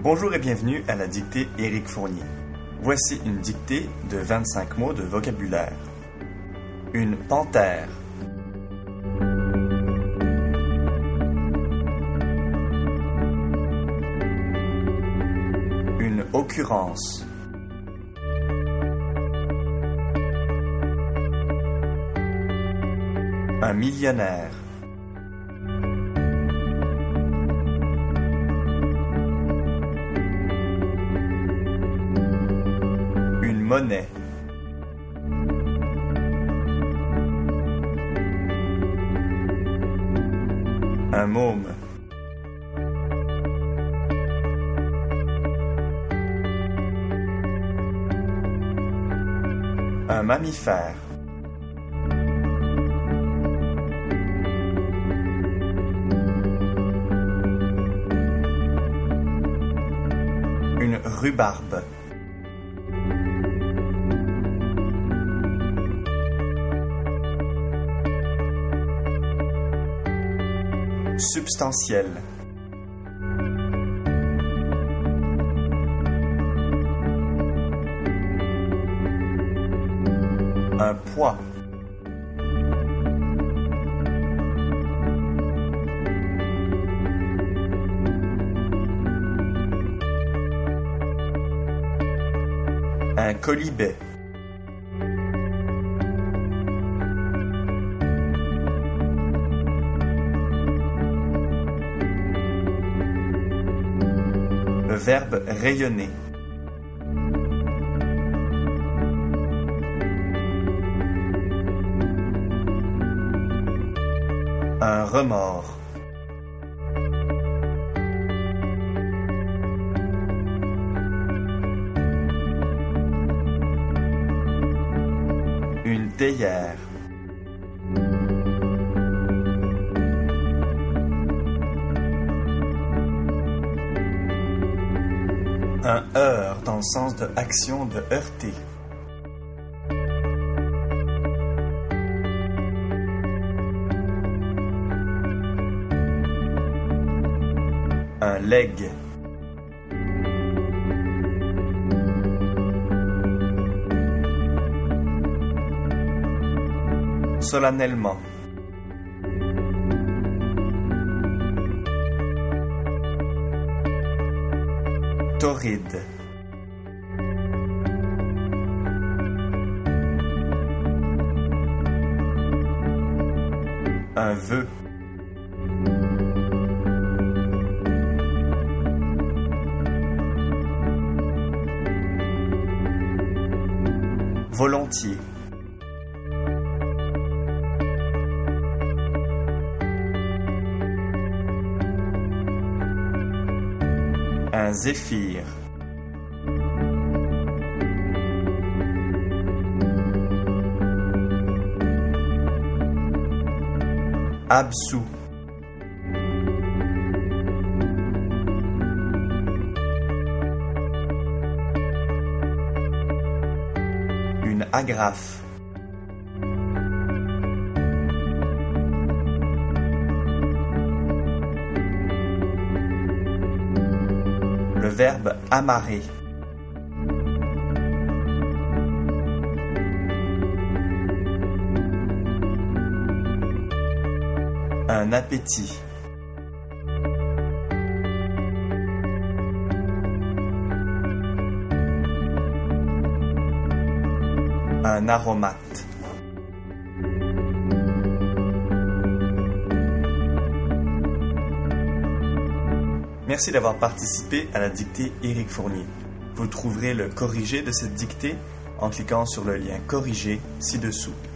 Bonjour et bienvenue à la dictée Éric Fournier. Voici une dictée de 25 mots de vocabulaire. Une panthère. Une occurrence. Un millionnaire. Une monnaie. Un môme. Un mammifère. Une rhubarbe. Substantiel. Un poids. Un colibet. Le verbe rayonner. Un remords. Une théière. Un heurt dans le sens de action de heurter. Un legs. Solennellement. Torride. Un vœu. Volontiers. Un zéphyr. Absous. Une agrafe. Le verbe amarrer. Un appétit. Un aromate. Merci d'avoir participé à la dictée Éric Fournier. Vous trouverez le corrigé de cette dictée en cliquant sur le lien corrigé ci-dessous.